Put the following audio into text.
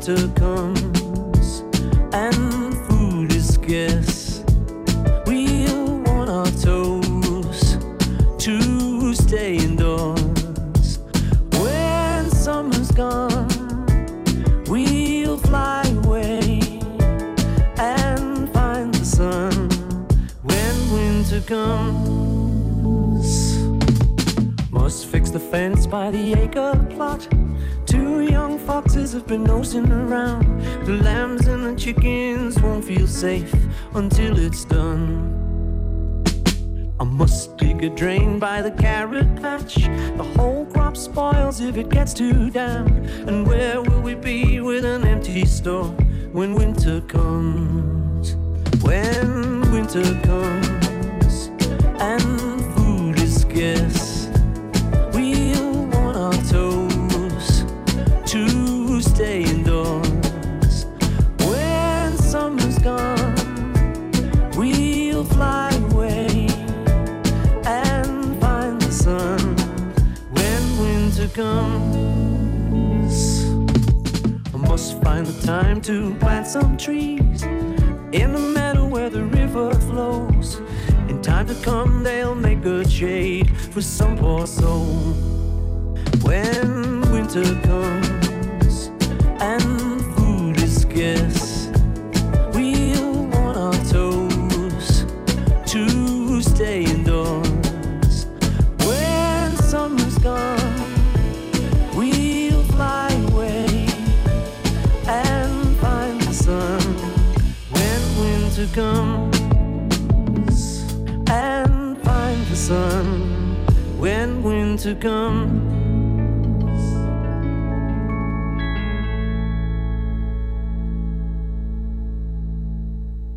winter comes and food is scarce, we'll want our toes to stay indoors. When summer's gone, we'll fly away and find the sun when winter comes. Must fix the fence by the acre plot. 2 young foxes have been nosing around. The lambs and the chickens won't feel safe until it's done. I must dig a drain by the carrot patch. The whole crop spoils if it gets too damp. And where will we be with an empty store when winter comes? When winter comes and food is scarce, we'll want our toes to stay indoors. When summer's gone, we'll fly away and find the sun when winter comes. I must find the time to plant some trees in the meadow where the river flows. In time to come, they'll make good shade for some poor soul. When winter comes and food is scarce, we'll want our toes to stay indoors. When summer's gone, we'll fly away and find the sun when winter comes, and find the sun when winter comes.